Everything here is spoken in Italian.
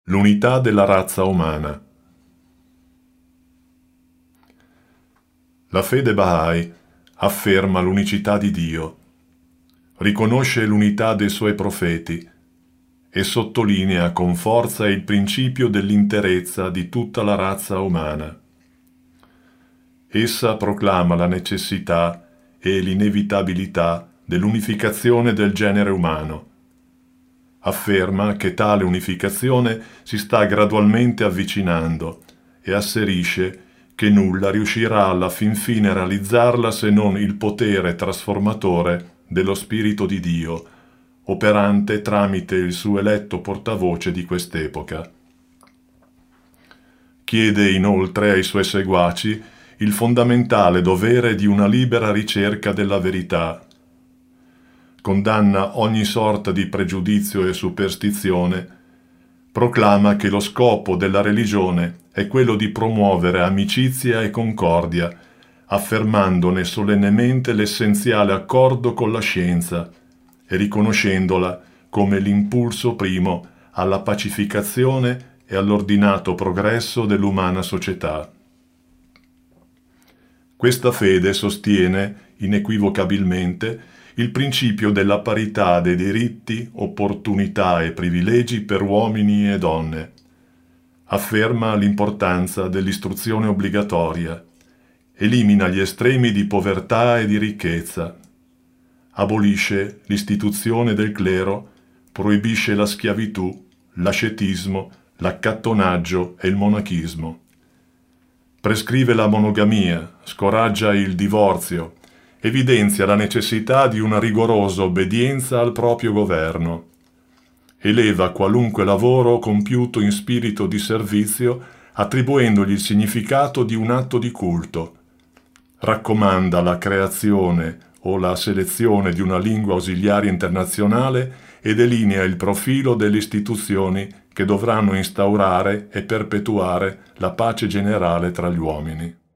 L'unità della razza umana. La fede Bahá'í afferma l'unicità di Dio, riconosce l'unità dei suoi profeti e sottolinea con forza il principio dell'interezza di tutta la razza umana. Essa proclama la necessità e l'inevitabilità dell'unificazione del genere umano. Afferma che tale unificazione si sta gradualmente avvicinando e asserisce che nulla riuscirà alla fin fine a realizzarla se non il potere trasformatore dello Spirito di Dio, operante tramite il suo eletto portavoce di quest'epoca. Chiede inoltre ai suoi seguaci il fondamentale dovere di una libera ricerca della verità. Condanna ogni sorta di pregiudizio e superstizione, proclama che lo scopo della religione è quello di promuovere amicizia e concordia, affermandone solennemente l'essenziale accordo con la scienza e riconoscendola come l'impulso primo alla pacificazione e all'ordinato progresso dell'umana società. Questa fede sostiene inequivocabilmente il principio della parità dei diritti, opportunità e privilegi per uomini e donne. Afferma l'importanza dell'istruzione obbligatoria, elimina gli estremi di povertà e di ricchezza, abolisce l'istituzione del clero, proibisce la schiavitù, l'ascetismo, l'accattonaggio e il monachismo. Prescrive la monogamia, scoraggia il divorzio, evidenzia la necessità di una rigorosa obbedienza al proprio governo. Eleva qualunque lavoro compiuto in spirito di servizio, attribuendogli il significato di un atto di culto. Raccomanda la creazione o la selezione di una lingua ausiliaria internazionale e delinea il profilo delle istituzioni che dovranno instaurare e perpetuare la pace generale tra gli uomini.